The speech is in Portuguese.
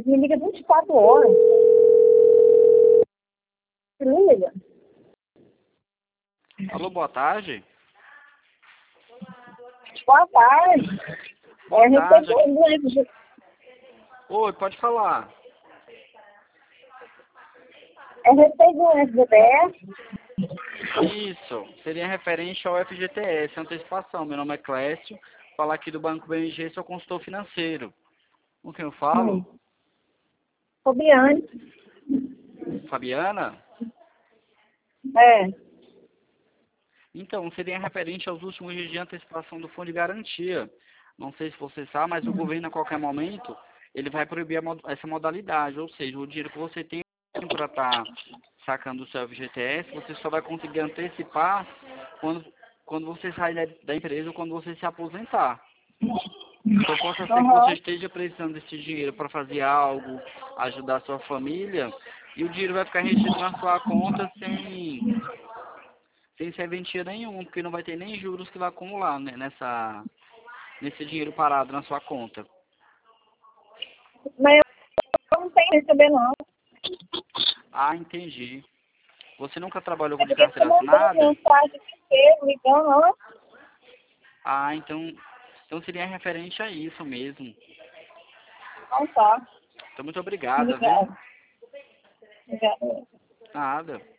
Me liga 24 horas. Se liga. Alô, boa tarde. Boa tarde. Boa tarde. Recebeu do FGTS. Oi, pode falar. Recebi do FGTS. Isso, seria referente ao FGTS, antecipação. Meu nome é Clécio, falar aqui do Banco BMG, sou consultor financeiro. Com quem eu falo? Fabiane. Fabiana? É. Então, seria referente aos últimos dias de antecipação do Fundo de Garantia. Não sei se você sabe, mas o governo, a qualquer momento, ele vai proibir essa modalidade. Ou seja, o dinheiro que você tem para estar sacando o seu FGTS, você só vai conseguir antecipar quando você sair da empresa ou quando você se aposentar. Então, possa ser que você esteja precisando desse dinheiro para fazer algo, ajudar a sua família, e o dinheiro vai ficar retido na sua conta sem serventia nenhuma, porque não vai ter nem juros que vai acumular, né, nesse dinheiro parado na sua conta. Mas eu não tenho que receber, não. Ah, entendi. Você nunca trabalhou É com porque você carteira mandou assinada? mensagem inteiro, ligando, ó. Ah, então seria referente a isso mesmo. Não tá. Então, muito obrigada, viu? Obrigada. Obrigada. Nada.